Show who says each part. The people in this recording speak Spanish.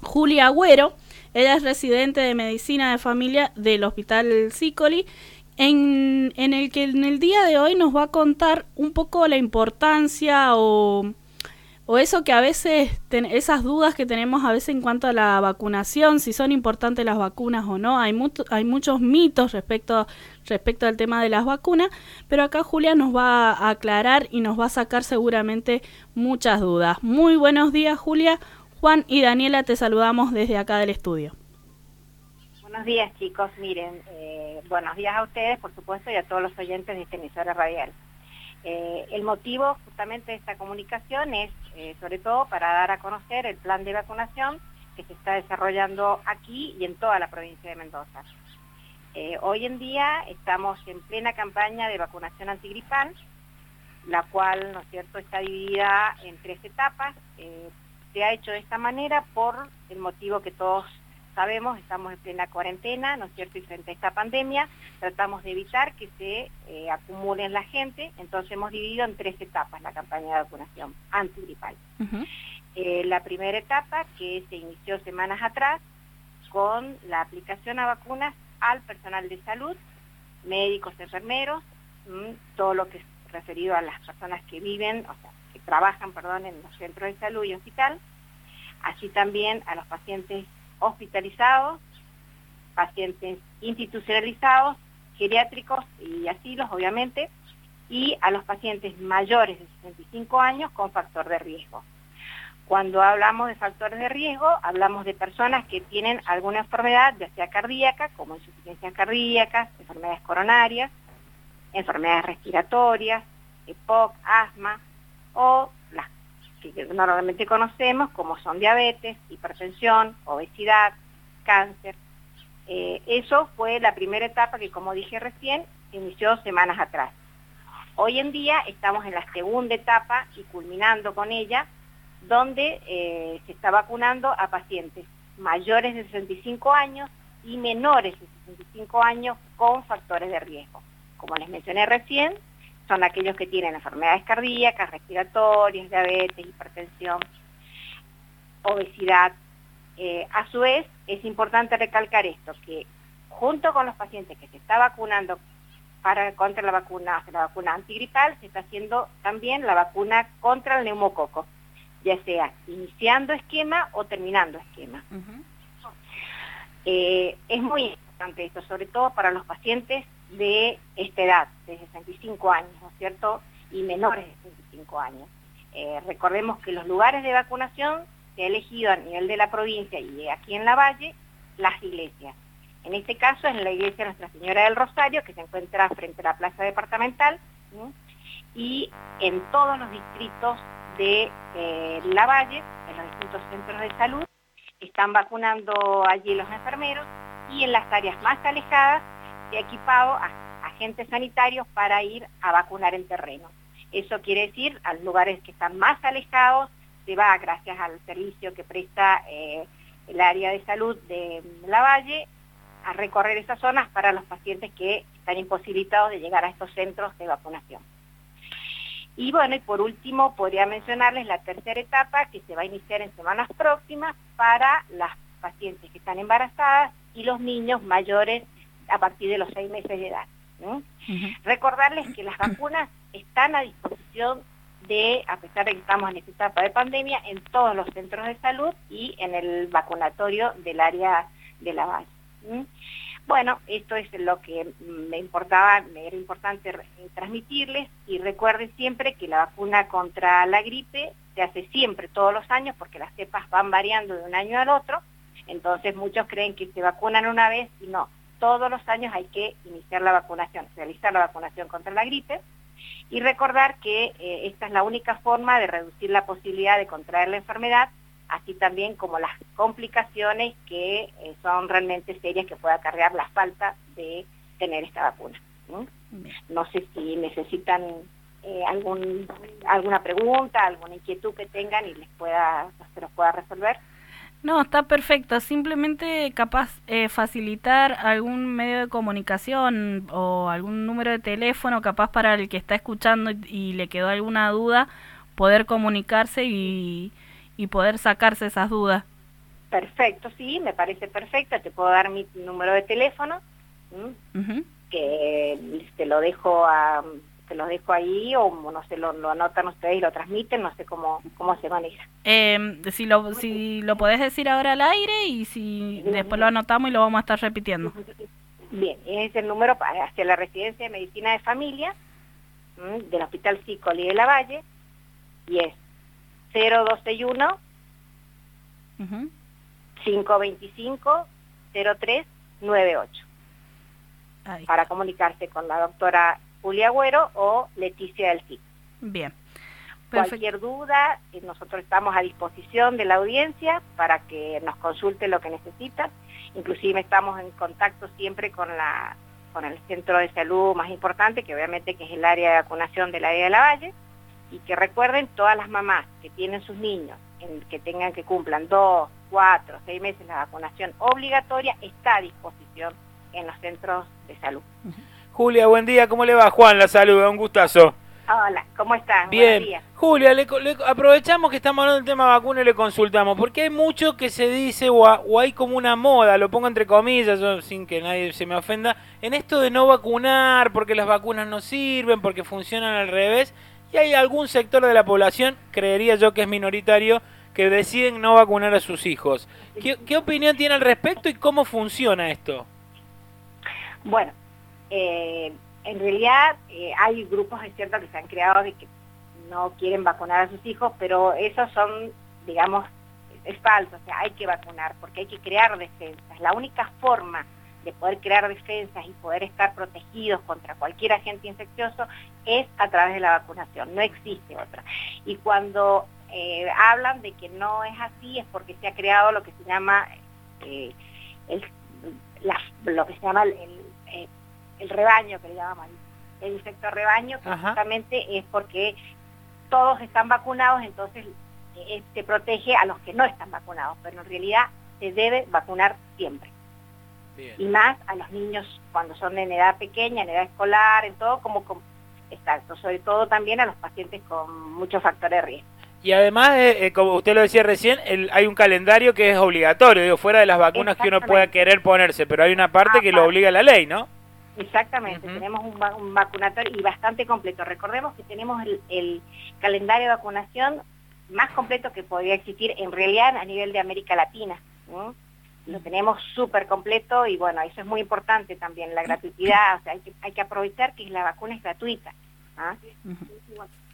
Speaker 1: Julia Agüero. Ella es residente de Medicina de Familia del Hospital Sicoli, en el día de hoy nos va a contar un poco la importancia o eso que a veces, esas dudas que tenemos a veces en cuanto a la vacunación, si son importantes las vacunas o no. Hay muchos mitos respecto al tema de las vacunas, pero acá Julia nos va a aclarar y nos va a sacar seguramente muchas dudas. Muy buenos días, Julia. Juan y Daniela, te saludamos desde acá del estudio.
Speaker 2: Buenos días, chicos. Miren, buenos días a ustedes, por supuesto, y a todos los oyentes de esta emisora radial. El motivo justamente de esta comunicación es, sobre todo, para dar a conocer el plan de vacunación que se está desarrollando aquí y en toda la provincia de Mendoza. Hoy en día estamos en plena campaña de vacunación antigripal, la cual, ¿no es cierto?, está dividida en 3 etapas. Se ha hecho de esta manera por el motivo que todos sabemos, estamos en plena cuarentena, ¿no es cierto?, y frente a esta pandemia tratamos de evitar que se acumulen la gente, entonces hemos dividido en 3 etapas la campaña de vacunación antigripal. La primera etapa, que se inició semanas atrás, con la aplicación a vacunas al personal de salud, médicos, enfermeros, todo lo que es referido a las personas que viven, o sea, que trabajan, en los centros de salud y hospital, así también a los pacientes hospitalizados, pacientes institucionalizados, geriátricos y asilos, obviamente, y a los pacientes mayores de 65 años con factor de riesgo. Cuando hablamos de factores de riesgo, hablamos de personas que tienen alguna enfermedad, ya sea cardíaca, como insuficiencias cardíacas, enfermedades coronarias, enfermedades respiratorias, EPOC, asma, o las que normalmente conocemos como son diabetes, hipertensión, obesidad, cáncer. Eso fue la primera etapa que, como dije recién, se inició semanas atrás. Hoy en día estamos en la segunda etapa y culminando con ella, donde se está vacunando a pacientes mayores de 65 años y menores de 65 años con factores de riesgo. Como les mencioné recién, son aquellos que tienen enfermedades cardíacas, respiratorias, diabetes, hipertensión, obesidad. A su vez, es importante recalcar esto, que junto con los pacientes que se está vacunando contra la vacuna antigripal, se está haciendo también la vacuna contra el neumococo, ya sea iniciando esquema o terminando esquema. Es muy importante esto, sobre todo para los pacientes de esta edad, de 65 años, ¿no es cierto?, y menores de 65 años. Recordemos que los lugares de vacunación se ha elegido a nivel de la provincia y aquí en la Valle, las iglesias. En este caso es la iglesia Nuestra Señora del Rosario, que se encuentra frente a la plaza departamental, y en todos los distritos de la Valle, en los distintos centros de salud, están vacunando allí los enfermeros, y en las áreas más alejadas se ha equipado a agentes sanitarios para ir a vacunar en terreno. Eso quiere decir, a los lugares que están más alejados, se va, gracias al servicio que presta el área de salud de la Valle, a recorrer esas zonas para los pacientes que están imposibilitados de llegar a estos centros de vacunación. Y bueno, y por último, podría mencionarles la tercera etapa, que se va a iniciar en semanas próximas para las pacientes que están embarazadas y los niños mayores a partir de los 6 meses de edad. Recordarles que las vacunas están a disposición a pesar de que estamos en esta etapa de pandemia, en todos los centros de salud y en el vacunatorio del área de la Valle. Bueno, esto es lo que me era importante transmitirles, y recuerden siempre que la vacuna contra la gripe se hace siempre, todos los años, porque las cepas van variando de un año al otro, entonces muchos creen que se vacunan una vez y no, todos los años hay que iniciar la vacunación, realizar la vacunación contra la gripe, y recordar que esta es la única forma de reducir la posibilidad de contraer la enfermedad, así también como las complicaciones que son realmente serias que puede acarrear la falta de tener esta vacuna. No sé si necesitan alguna pregunta, alguna inquietud que tengan y se los pueda resolver.
Speaker 1: No, está perfecto. Simplemente capaz facilitar algún medio de comunicación o algún número de teléfono capaz para el que está escuchando y le quedó alguna duda, poder comunicarse y poder sacarse esas dudas.
Speaker 2: Perfecto, sí, me parece perfecto. Te puedo dar mi número de teléfono, que te lo dejo ahí, o no sé, lo anotan ustedes y lo transmiten, no sé cómo se maneja.
Speaker 1: Si lo podés decir ahora al aire y si después lo anotamos y lo vamos a estar repitiendo.
Speaker 2: Bien, es el número hacia la Residencia de Medicina de Familia del Hospital Sicoli de Lavalle, y es 0261 525 0398 para comunicarse con la doctora Julia Agüero o Leticia del CIC.
Speaker 1: Bien.
Speaker 2: Perfecto. Cualquier duda, nosotros estamos a disposición de la audiencia para que nos consulte lo que necesitan. Inclusive estamos en contacto siempre con el centro de salud más importante, que obviamente que es el área de vacunación del área de Lavalle, y que recuerden, todas las mamás que tienen sus niños, que cumplan 2, 4, 6 meses la vacunación obligatoria, está a disposición en los centros de salud.
Speaker 3: Julia, buen día, ¿cómo le va? Juan, la saluda, un gustazo.
Speaker 2: Hola, ¿cómo estás?
Speaker 3: Bien, Julia, aprovechamos que estamos hablando del tema vacuna y le consultamos, porque hay mucho que se dice, o hay como una moda, lo pongo entre comillas, yo, sin que nadie se me ofenda, en esto de no vacunar, porque las vacunas no sirven, porque funcionan al revés, y hay algún sector de la población, creería yo que es minoritario, que deciden no vacunar a sus hijos. ¿Qué opinión tiene al respecto y cómo funciona esto?
Speaker 2: Bueno, en realidad hay grupos, es cierto, que se han creado de que no quieren vacunar a sus hijos, pero esos son, digamos, es falso. O sea, hay que vacunar porque hay que crear defensas. La única forma de poder crear defensas y poder estar protegidos contra cualquier agente infeccioso es a través de la vacunación, no existe otra. Y cuando hablan de que no es así, es porque se ha creado lo que se llama el rebaño, que le llamamos el efecto rebaño, que justamente es porque todos están vacunados, entonces te protege a los que no están vacunados, pero en realidad se debe vacunar siempre. Bien. Y más a los niños cuando son en edad pequeña, en edad escolar, en todo, exacto, sobre todo también a los pacientes con muchos factores de riesgo.
Speaker 3: Y además, como usted lo decía recién, hay un calendario que es obligatorio, digo, fuera de las vacunas que uno pueda querer ponerse, pero hay una parte que lo obliga la ley, ¿no?
Speaker 2: Exactamente, tenemos un vacunatorio y bastante completo. Recordemos que tenemos el calendario de vacunación más completo que podría existir en realidad a nivel de América Latina, ¿no? Lo tenemos súper completo y bueno, eso es muy importante también, la gratuidad, o sea, hay que aprovechar que la vacuna es gratuita.